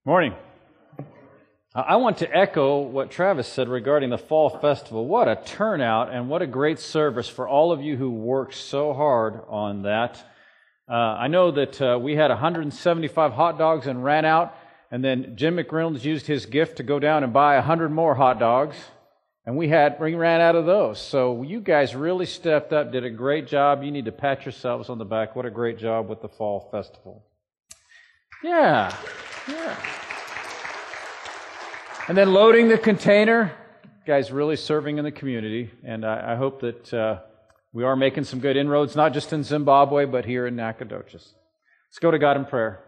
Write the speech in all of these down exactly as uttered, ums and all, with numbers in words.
Morning. I want to echo what Travis said regarding the Fall Festival. What a turnout and what a great service for all of you who worked so hard on that. Uh, I know that uh, we had one hundred seventy-five hot dogs and ran out, and then Jim McReynolds used his gift to go down and buy one hundred more hot dogs, and we had we ran out of those. So you guys really stepped up, did a great job. You need to pat yourselves on the back. What a great job with the Fall Festival. Yeah, yeah. And then loading the container, guys really serving in the community. And I, I hope that uh, we are making some good inroads, not just in Zimbabwe, but here in Nacogdoches. Let's go to God in prayer.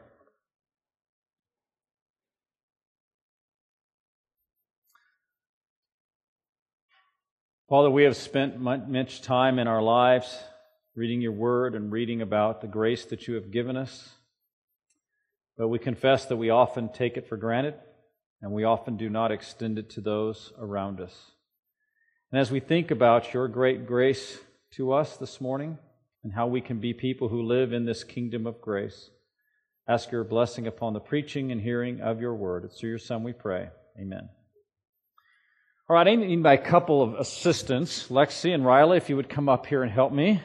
Father, we have spent much time in our lives reading your word and reading about the grace that you have given us. But we confess that we often take it for granted. And we often do not extend it to those around us. And as we think about your great grace to us this morning and how we can be people who live in this kingdom of grace, ask your blessing upon the preaching and hearing of your word. It's through your Son we pray. Amen. All right, I need my couple of assistants, Lexi and Riley, if you would come up here and help me.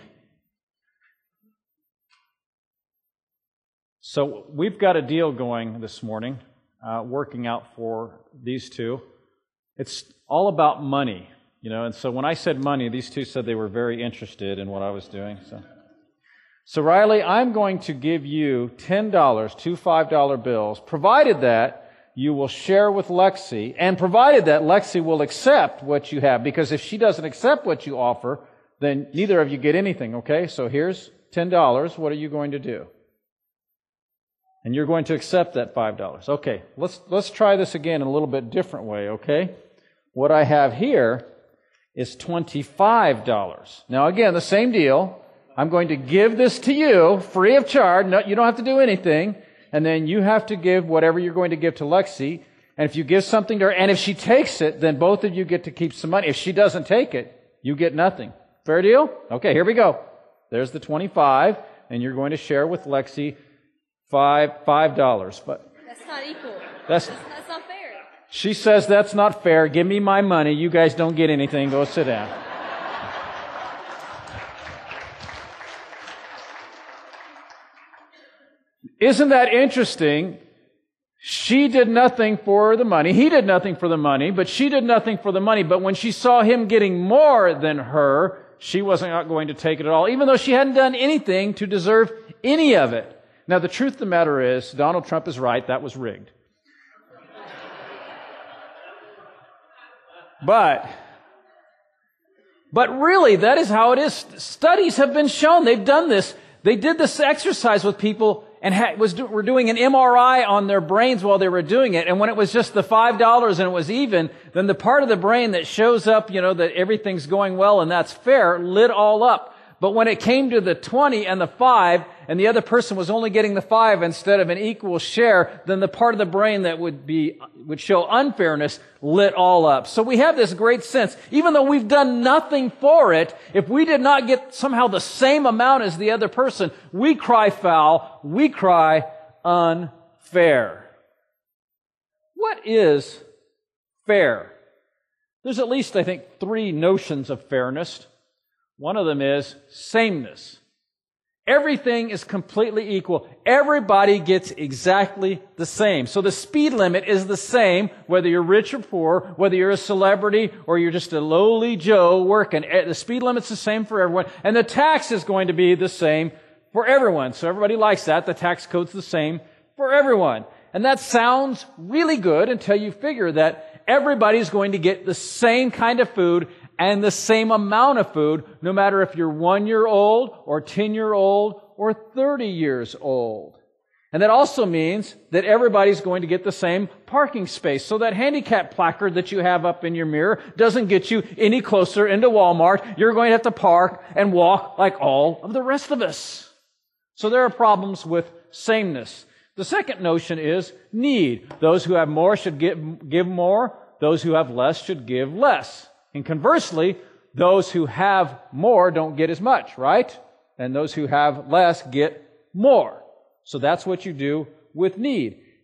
So we've got a deal going this morning. Uh, working out for these two. It's all about money, you know, and so when I said money, these two said they were very interested in what I was doing. So, so Riley, I'm going to give you ten dollars, two five dollar bills, provided that you will share with Lexi, and provided that Lexi will accept what you have, because if she doesn't accept what you offer, then neither of you get anything, okay? So here's ten dollars. What are you going to do? And you're going to accept that five dollars. Okay, let's let's try this again in a little bit different way, okay? What I have here is twenty-five dollars. Now again, the same deal. I'm going to give this to you free of charge. No, you don't have to do anything. And then you have to give whatever you're going to give to Lexi. And if you give something to her, and if she takes it, then both of you get to keep some money. If she doesn't take it, you get nothing. Fair deal? Okay, here we go. There's the twenty-five, and you're going to share with Lexi Five five dollars, but that's not equal. That's, that's that's not fair. She says that's not fair. Give me my money. You guys don't get anything. Go sit down. Isn't that interesting? She did nothing for the money. He did nothing for the money, but she did nothing for the money. But when she saw him getting more than her, she wasn't going to take it at all, even though she hadn't done anything to deserve any of it. Now, the truth of the matter is, Donald Trump is right, that was rigged. But, but really, that is how it is. Studies have been shown. They've done this. They did this exercise with people and ha- was do- were doing an M R I on their brains while they were doing it. And when it was just the five dollars and it was even, then the part of the brain that shows up, you know, that everything's going well and that's fair, lit all up. But when it came to the twenty and the five, and the other person was only getting the five instead of an equal share, then the part of the brain that would be, would show unfairness lit all up. So we have this great sense, even though we've done nothing for it, if we did not get somehow the same amount as the other person, we cry foul, we cry unfair. What is fair? There's at least, I think, three notions of fairness. One of them is sameness. Everything is completely equal. Everybody gets exactly the same. So the speed limit is the same, whether you're rich or poor, whether you're a celebrity or you're just a lowly Joe working. The speed limit's the same for everyone. And the tax is going to be the same for everyone. So everybody likes that. The tax code's the same for everyone. And that sounds really good until you figure that everybody's going to get the same kind of food and the same amount of food, no matter if you're one year old or ten year old or thirty years old. And that also means that everybody's going to get the same parking space. So that handicap placard that you have up in your mirror doesn't get you any closer into Walmart. You're going to have to park and walk like all of the rest of us. So there are problems with sameness. The second notion is need. Those who have more should give, give more. Those who have less should give less. And conversely, those who have more don't get as much, right? And those who have less get more. So that's what you do with need.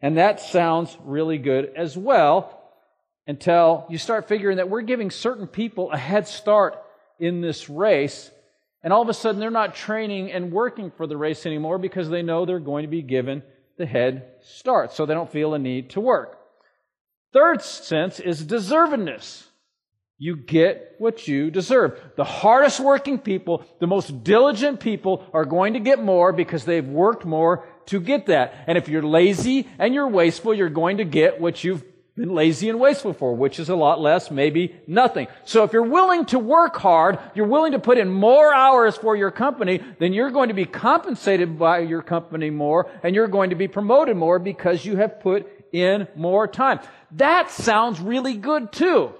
And that sounds really good as well, until you start figuring that we're giving certain people a head start in this race, and all of a sudden they're not training and working for the race anymore because they know they're going to be given the head start, so they don't feel a need to work. Third sense is deservedness. You get what you deserve. The hardest working people, the most diligent people are going to get more because they've worked more to get that. And if you're lazy and you're wasteful, you're going to get what you've been lazy and wasteful for, which is a lot less, maybe nothing. So if you're willing to work hard, you're willing to put in more hours for your company, then you're going to be compensated by your company more, and you're going to be promoted more because you have put in more time. That sounds really good too,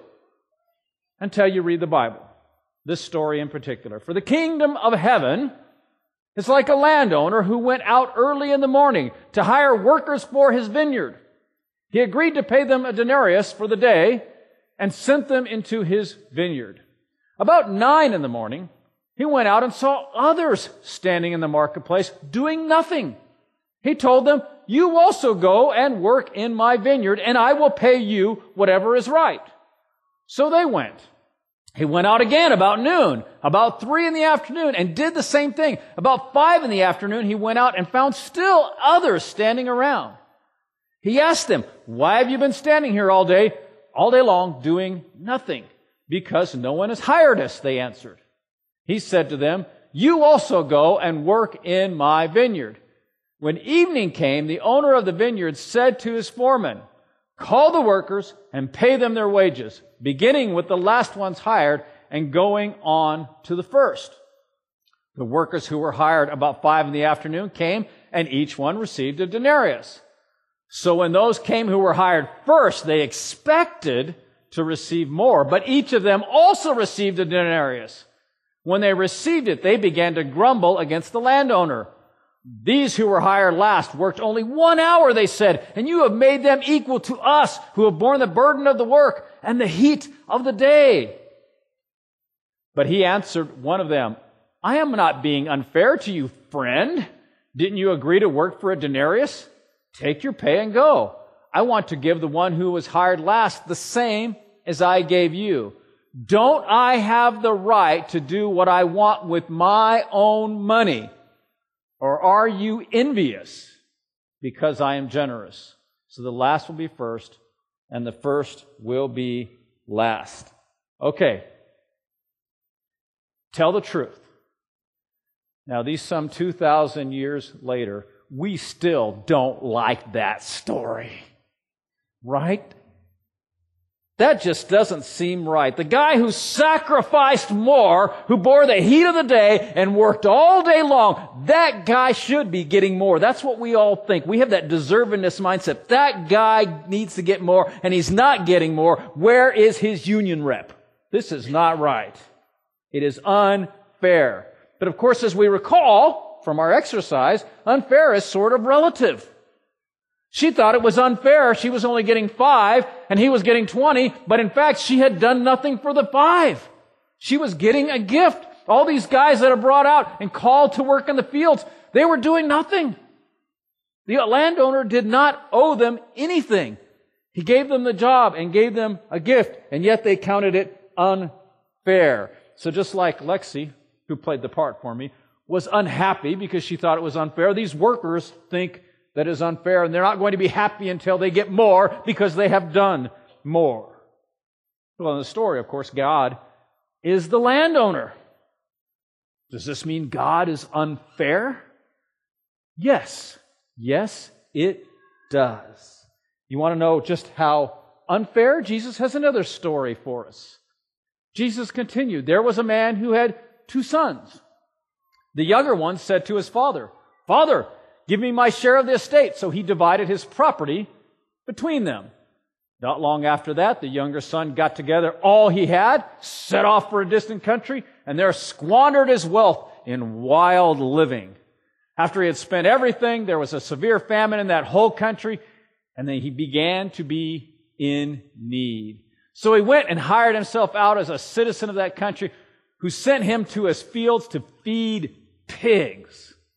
until you read the Bible. This story in particular. For the kingdom of heaven is like a landowner who went out early in the morning to hire workers for his vineyard. He agreed to pay them a denarius for the day and sent them into his vineyard. About nine in the morning, he went out and saw others standing in the marketplace doing nothing. He told them, "You also go and work in my vineyard, and I will pay you whatever is right." So they went. He went out again about noon, about three in the afternoon, and did the same thing. About five in the afternoon, he went out and found still others standing around. He asked them, "Why have you been standing here all day, all day long, doing nothing?" "Because no one has hired us," they answered. He said to them, "You also go and work in my vineyard." When evening came, the owner of the vineyard said to his foreman, "Call the workers and pay them their wages, beginning with the last ones hired and going on to the first." The workers who were hired about five in the afternoon came, and each one received a denarius. So when those came who were hired first, they expected to receive more, but each of them also received a denarius. When they received it, they began to grumble against the landowner. "These who were hired last worked only one hour," they said, "and you have made them equal to us who have borne the burden of the work and the heat of the day." But he answered one of them, "I am not being unfair to you, friend. Didn't you agree to work for a denarius? Take your pay and go. I want to give the one who was hired last the same as I gave you. Don't I have the right to do what I want with my own money? Or are you envious because I am generous? So the last will be first, and the first will be last." Okay. Tell the truth. Now, these some two thousand years later, we still don't like that story. Right? That just doesn't seem right. The guy who sacrificed more, who bore the heat of the day and worked all day long, that guy should be getting more. That's what we all think. We have that deservedness mindset. That guy needs to get more, and he's not getting more. Where is his union rep? This is not right. It is unfair. But of course, as we recall from our exercise, unfair is sort of relative. She thought it was unfair. She was only getting five and he was getting twenty, but in fact, she had done nothing for the five. She was getting a gift. All these guys that are brought out and called to work in the fields, they were doing nothing. The landowner did not owe them anything. He gave them the job and gave them a gift, and yet they counted it unfair. So just like Lexi, who played the part for me, was unhappy because she thought it was unfair, these workers think that is unfair, and they're not going to be happy until they get more because they have done more. Well, in the story, of course, God is the landowner. Does this mean God is unfair? Yes. Yes, it does. You want to know just how unfair? Jesus has another story for us. Jesus continued, "There was a man who had two sons. The younger one said to his father, 'Father, give me my share of the estate.' So he divided his property between them. Not long after that, the younger son got together all he had, set off for a distant country, and there squandered his wealth in wild living. After he had spent everything, there was a severe famine in that whole country, and then he began to be in need. So he went and hired himself out as a citizen of that country, who sent him to his fields to feed pigs.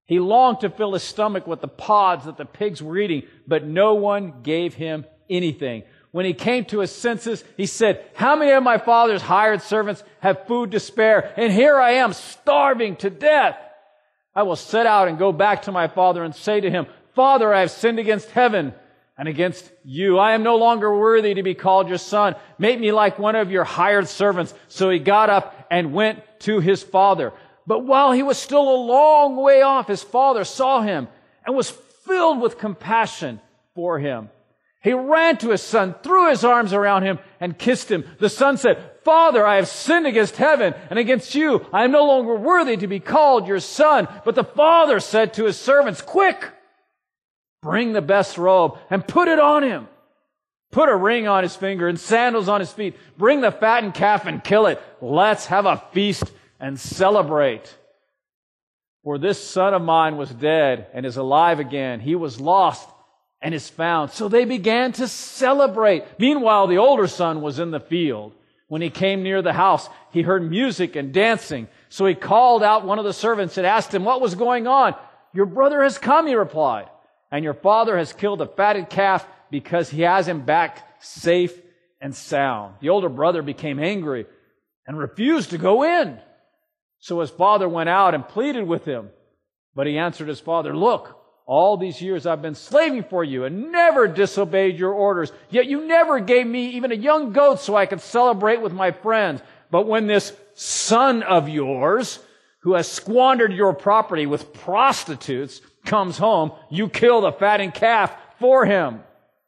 He longed to fill his stomach with the pods that the pigs were eating, but no one gave him anything. When he came to his senses, he said, how many of my father's hired servants have food to spare? And here I am, starving to death. I will set out and go back to my father and say to him, Father, I have sinned against heaven and against you. I am no longer worthy to be called your son. Make me like one of your hired servants. So he got up and went to his father. But while he was still a long way off, his father saw him and was filled with compassion for him. He ran to his son, threw his arms around him, and kissed him. The son said, Father, I have sinned against heaven and against you. I am no longer worthy to be called your son. But the father said to his servants, quick, bring the best robe and put it on him. Put a ring on his finger and sandals on his feet. Bring the fattened calf and kill it. Let's have a feast and celebrate. For this son of mine was dead and is alive again. He was lost and is found. So they began to celebrate. Meanwhile, the older son was in the field. When he came near the house, he heard music and dancing. So he called out one of the servants and asked him what was going on. Your brother has come, he replied, and your father has killed a fatted calf because he has him back safe and sound. The older brother became angry and refused to go in. So his father went out and pleaded with him. But he answered his father, look, all these years I've been slaving for you and never disobeyed your orders. Yet you never gave me even a young goat so I could celebrate with my friends. But when this son of yours, who has squandered your property with prostitutes, comes home, you kill the fattened calf for him.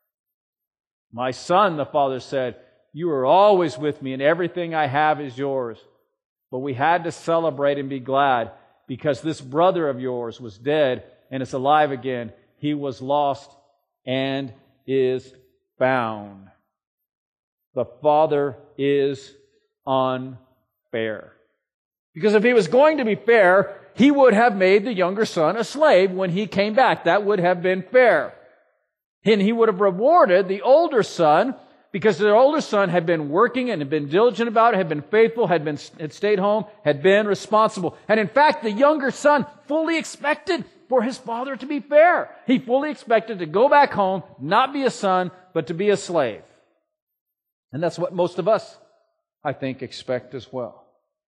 My son, the father said, you are always with me and everything I have is yours. But we had to celebrate and be glad because this brother of yours was dead and is alive again. He was lost and is found. The father is unfair. Because if he was going to be fair, he would have made the younger son a slave when he came back. That would have been fair. And he would have rewarded the older son because the older son had been working and had been diligent about it, had been faithful, had been had stayed home, had been responsible. And in fact, the younger son fully expected for his father to be fair. He fully expected to go back home, not be a son, but to be a slave. And that's what most of us, I think, expect as well.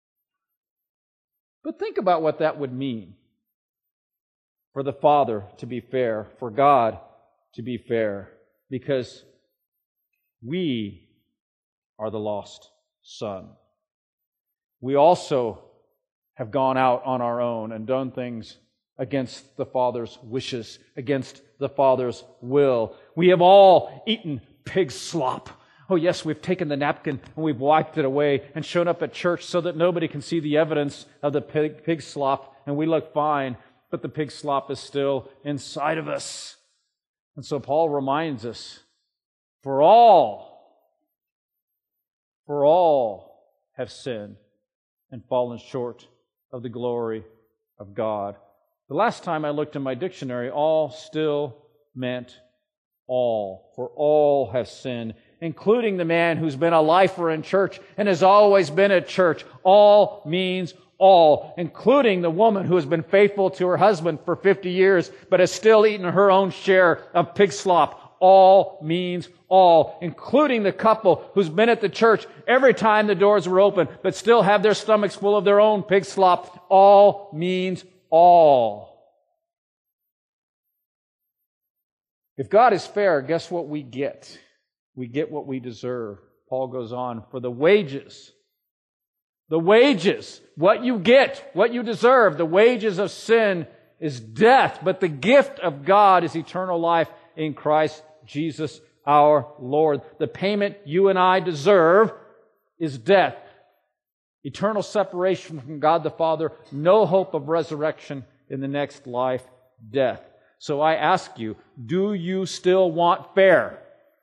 But think about what that would mean for the Father to be fair, for God to be fair, because we are the lost son. We also have gone out on our own and done things against the Father's wishes, against the Father's will. We have all eaten pig slop. Oh yes, we've taken the napkin and we've wiped it away and shown up at church so that nobody can see the evidence of the pig, pig slop and we look fine, but the pig slop is still inside of us. And so Paul reminds us, for all, for all have sinned and fallen short of the glory of God. The last time I looked in my dictionary, all still meant all. For all have sinned, including the man who's been a lifer in church and has always been at church. All means all, including the woman who has been faithful to her husband for fifty years, but has still eaten her own share of pig slop. All means all, including the couple who's been at the church every time the doors were open, but still have their stomachs full of their own pig slop. All means all. If God is fair, guess what we get? We get what we deserve. Paul goes on, for the wages, the wages, what you get, what you deserve, the wages of sin is death, but the gift of God is eternal life in Christ Jesus our Lord. The payment you and I deserve is death. Eternal separation from God the Father, no hope of resurrection in the next life, death. So I ask you, do you still want fair?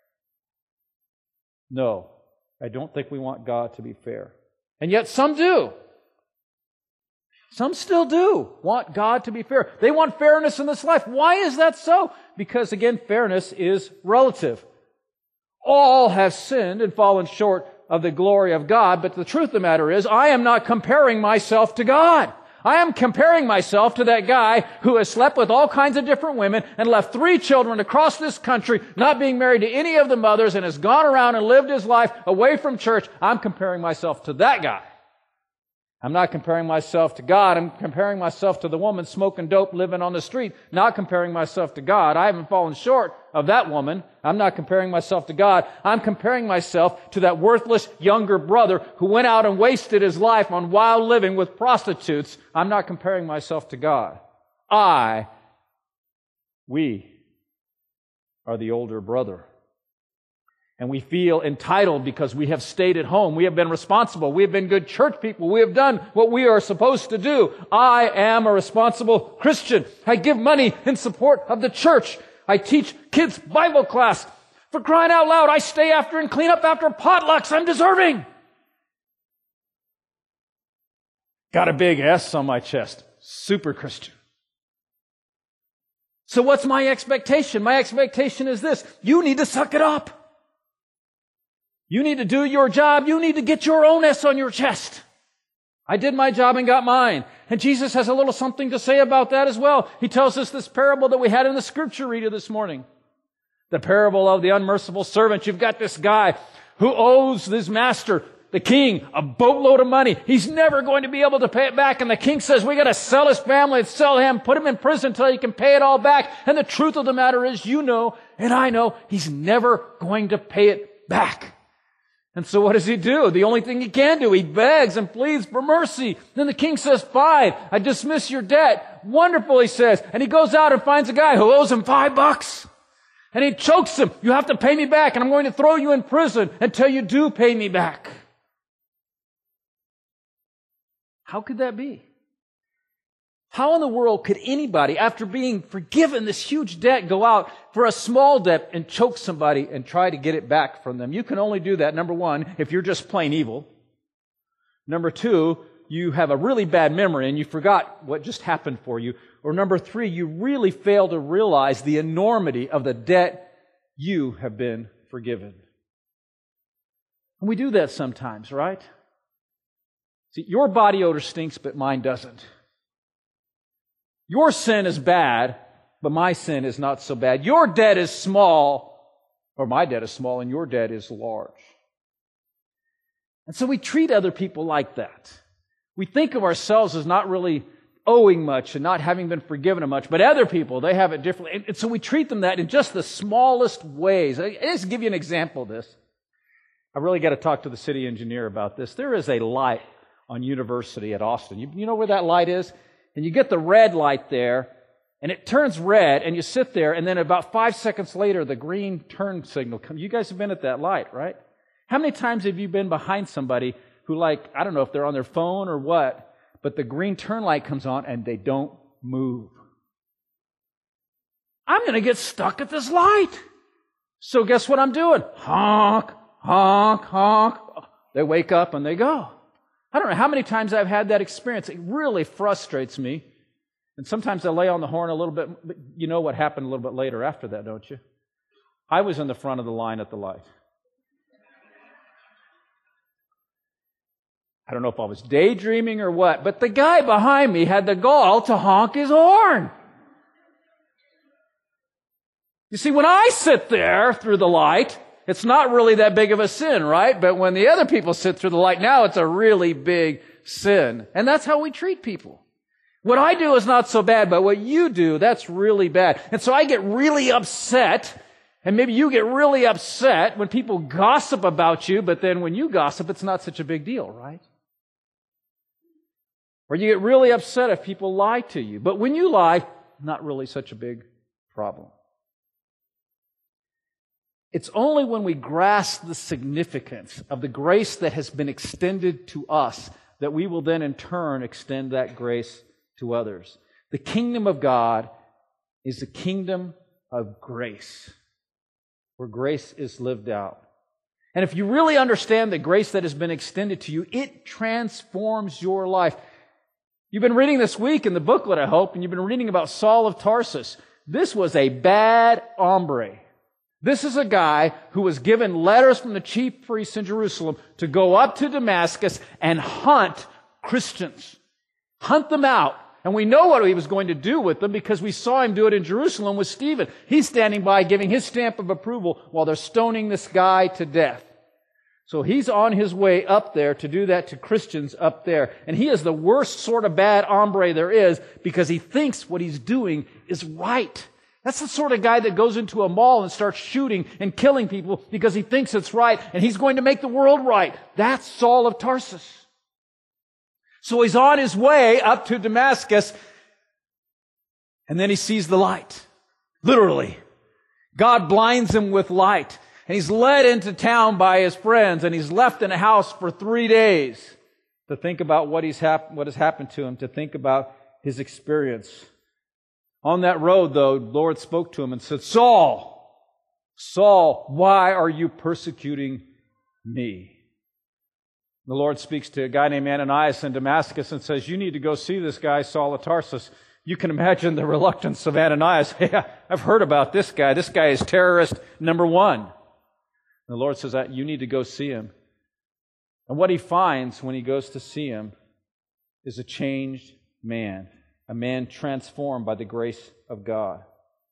No, I don't think we want God to be fair. And yet some do. Some still do want God to be fair. They want fairness in this life. Why is that so? Because, again, fairness is relative. All have sinned and fallen short of the glory of God, but the truth of the matter is, I am not comparing myself to God. I am comparing myself to that guy who has slept with all kinds of different women and left three children across this country, not being married to any of the mothers, and has gone around and lived his life away from church. I'm comparing myself to that guy. I'm not comparing myself to God. I'm comparing myself to the woman smoking dope, living on the street, not comparing myself to God. I haven't fallen short of that woman. I'm not comparing myself to God. I'm comparing myself to that worthless younger brother who went out and wasted his life on wild living with prostitutes. I'm not comparing myself to God. I, we, are the older brother. And we feel entitled because we have stayed at home. We have been responsible. We have been good church people. We have done what we are supposed to do. I am a responsible Christian. I give money in support of the church. I teach kids Bible class. For crying out loud, I stay after and clean up after potlucks. I'm deserving. Got a big S on my chest. Super Christian. So what's my expectation? My expectation is this. You need to suck it up. You need to do your job. You need to get your own S on your chest. I did my job and got mine. And Jesus has a little something to say about that as well. He tells us this parable that we had in the scripture reader this morning. The parable of the unmerciful servant. You've got this guy who owes his master, the king, a boatload of money. He's never going to be able to pay it back. And the king says, we got to sell his family and sell him, put him in prison until he can pay it all back. And the truth of the matter is, you know, and I know, he's never going to pay it back. And so what does he do? The only thing he can do, he begs and pleads for mercy. Then the king says, fine, I dismiss your debt. Wonderful, he says. And he goes out and finds a guy who owes him five bucks. And he chokes him. You have to pay me back, and I'm going to throw you in prison until you do pay me back. How could that be? How in the world could anybody, after being forgiven this huge debt, go out for a small debt and choke somebody and try to get it back from them? You can only do that, number one, if you're just plain evil. Number two, you have a really bad memory and you forgot what just happened for you. Or number three, you really fail to realize the enormity of the debt you have been forgiven. And we do that sometimes, right? See, your body odor stinks, but mine doesn't. Your sin is bad, but my sin is not so bad. Your debt is small, or my debt is small, and your debt is large. And so we treat other people like that. We think of ourselves as not really owing much and not having been forgiven much, but other people, they have it differently. And so we treat them that in just the smallest ways. I'll just give you an example of this. I really got to talk to the city engineer about this. There is a light on University at Austin. You, you know where that light is? And you get the red light there, and it turns red, and you sit there, and then about five seconds later, the green turn signal comes. You guys have been at that light, right? How many times have you been behind somebody who, like, I don't know if they're on their phone or what, but the green turn light comes on, and they don't move? I'm going to get stuck at this light. So guess what I'm doing? Honk, honk, honk. They wake up, and they go. I don't know how many times I've had that experience. It really frustrates me. And sometimes I lay on the horn a little bit, but you know what happened a little bit later after that, don't you? I was in the front of the line at the light. I don't know if I was daydreaming or what, but the guy behind me had the gall to honk his horn. You see, when I sit there through the light, it's not really that big of a sin, right? But when the other people sit through the light, now it's a really big sin. And that's how we treat people. What I do is not so bad, but what you do, that's really bad. And so I get really upset, and maybe you get really upset when people gossip about you, but then when you gossip, it's not such a big deal, right? Or you get really upset if people lie to you. But when you lie, not really such a big problem. It's only when we grasp the significance of the grace that has been extended to us that we will then in turn extend that grace to others. The kingdom of God is the kingdom of grace, where grace is lived out. And if you really understand the grace that has been extended to you, it transforms your life. You've been reading this week in the booklet, I hope, and you've been reading about Saul of Tarsus. This was a bad hombre. This is a guy who was given letters from the chief priests in Jerusalem to go up to Damascus and hunt Christians. Hunt them out. And we know what he was going to do with them because we saw him do it in Jerusalem with Stephen. He's standing by giving his stamp of approval while they're stoning this guy to death. So he's on his way up there to do that to Christians up there. And he is the worst sort of bad hombre there is because he thinks what he's doing is right. That's the sort of guy that goes into a mall and starts shooting and killing people because he thinks it's right and he's going to make the world right. That's Saul of Tarsus. So he's on his way up to Damascus and then he sees the light. Literally. God blinds him with light. And he's led into town by his friends, and he's left in a house for three days to think about what he's hap- what has happened to him, to think about his experience. On that road, though, the Lord spoke to him and said, Saul, Saul, why are you persecuting me? The Lord speaks to a guy named Ananias in Damascus and says, you need to go see this guy, Saul of Tarsus. You can imagine the reluctance of Ananias. Hey, I've heard about this guy. This guy is terrorist number one. The Lord says that you need to go see him. And what he finds when he goes to see him is a changed man, a man transformed by the grace of God.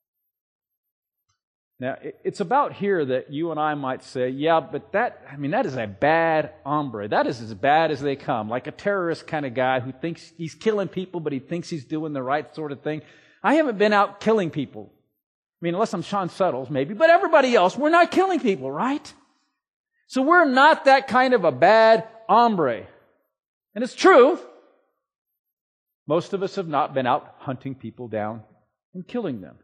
Now, it's about here that you and I might say, yeah, but that, I mean, that is a bad hombre. That is as bad as they come, like a terrorist kind of guy who thinks he's killing people, but he thinks he's doing the right sort of thing. I haven't been out killing people. I mean, unless I'm Sean Suttles, maybe. But everybody else, we're not killing people, right? So we're not that kind of a bad hombre. And it's true. Most of us have not been out hunting people down and killing them.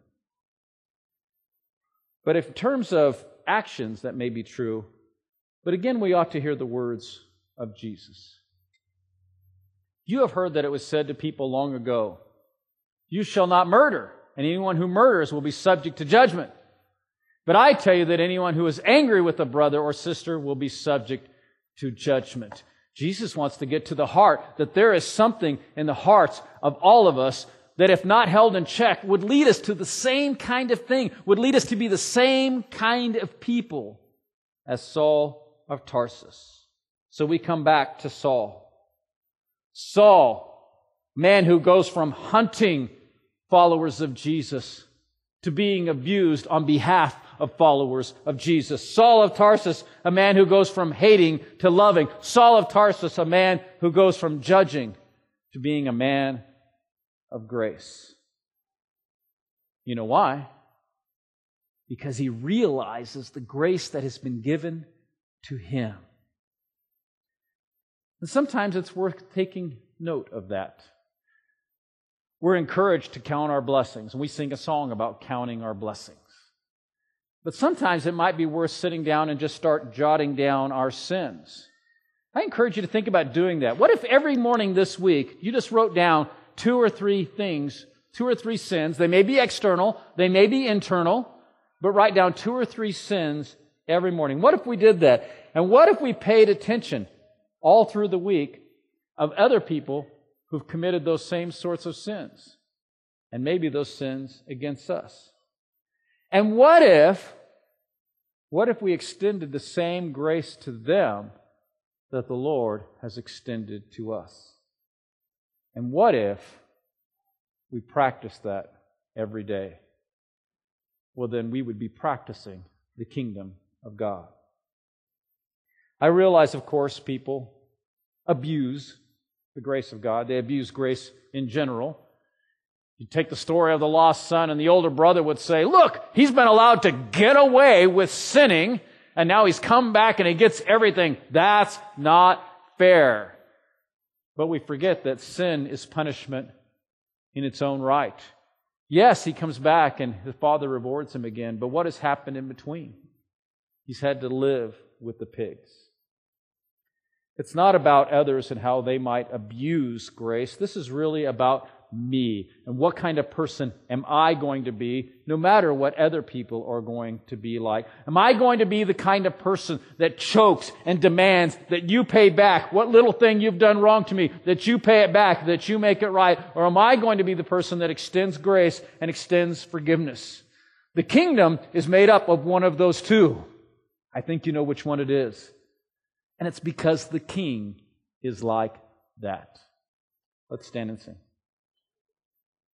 But if in terms of actions, that may be true. But again, we ought to hear the words of Jesus. You have heard that it was said to people long ago, you shall not murder. And anyone who murders will be subject to judgment. But I tell you that anyone who is angry with a brother or sister will be subject to judgment. Jesus wants to get to the heart that there is something in the hearts of all of us that if not held in check would lead us to the same kind of thing, would lead us to be the same kind of people as Saul of Tarsus. So we come back to Saul. Saul, man who goes from hunting followers of Jesus to being abused on behalf of followers of Jesus. Saul of Tarsus, a man who goes from hating to loving. Saul of Tarsus, a man who goes from judging to being a man of grace. You know why? Because he realizes the grace that has been given to him. And sometimes it's worth taking note of that. We're encouraged to count our blessings, and we sing a song about counting our blessings. But sometimes it might be worth sitting down and just start jotting down our sins. I encourage you to think about doing that. What if every morning this week you just wrote down two or three things, two or three sins? They may be external, they may be internal, but write down two or three sins every morning. What if we did that? And what if we paid attention all through the week of other people who've committed those same sorts of sins, and maybe those sins against us? And what if, what if we extended the same grace to them that the Lord has extended to us? And what if we practice that every day? Well, then we would be practicing the kingdom of God. I realize, of course, people abuse the grace of God. They abuse grace in general. You take the story of the lost son, and the older brother would say, look, he's been allowed to get away with sinning, and now he's come back and he gets everything. That's not fair. But we forget that sin is punishment in its own right. Yes, he comes back and his father rewards him again, but what has happened in between? He's had to live with the pigs. It's not about others and how they might abuse grace. This is really about me and what kind of person am I going to be, no matter what other people are going to be like. Am I going to be the kind of person that chokes and demands that you pay back what little thing you've done wrong to me, that you pay it back, that you make it right? Or am I going to be the person that extends grace and extends forgiveness? The kingdom is made up of one of those two. I think you know which one it is. And it's because the king is like that. Let's stand and sing.